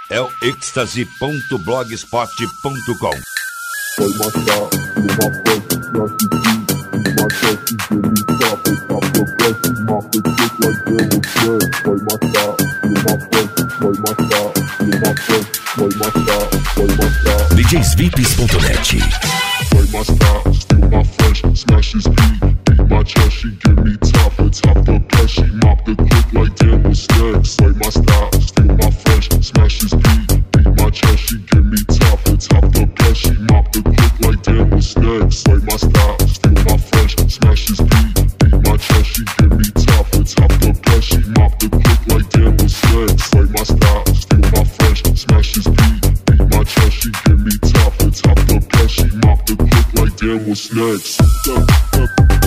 é o êxtase.blogspot.com. Play my style, feel my face, smash his beat, beat my chest, he give me top, they top the best, he mop the dick like there was dead. Play my style, feel my face, play my style, feel my face, play my style, play my style. DJsVips.net. Play my style, steal my fresh, smash his beat, beat my chest, she give me top, they top the best, she mop the click like there was dead. Play my style, steal my fresh, smash his beat, beat my chest, she give me top, they top the best, she mop the click like there was next. Play my style, steal my fresh, smash his beat, beat my chest, she give me top, the top the best, she mop the click like there was next. Play my style, steal my fresh, smash his beat, beat my chest, she give me top, the top the best, she mop the click like there was next.